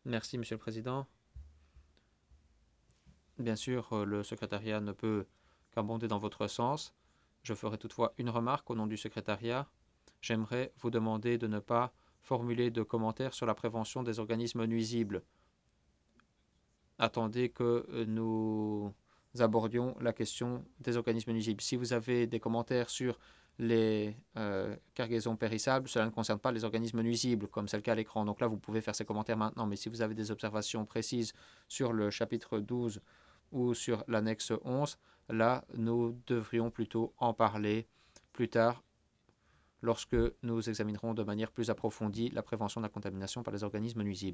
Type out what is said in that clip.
Merci, Monsieur le Président. Bien sûr, le secrétariat ne peut qu'abonder dans votre sens. Je ferai toutefois une remarque au nom du secrétariat. J'aimerais vous demander de ne pas formuler de commentaires sur la prévention des organismes nuisibles. Attendez que nous abordions la question des organismes nuisibles. Si vous avez des commentaires sur les cargaisons périssables, cela ne concerne pas les organismes nuisibles, comme c'est le cas à l'écran. Donc là, vous pouvez faire ces commentaires maintenant. Mais si vous avez des observations précises sur le chapitre 12 ou sur l'annexe 11, là, nous devrions plutôt en parler plus tard lorsque nous examinerons de manière plus approfondie la prévention de la contamination par les organismes nuisibles.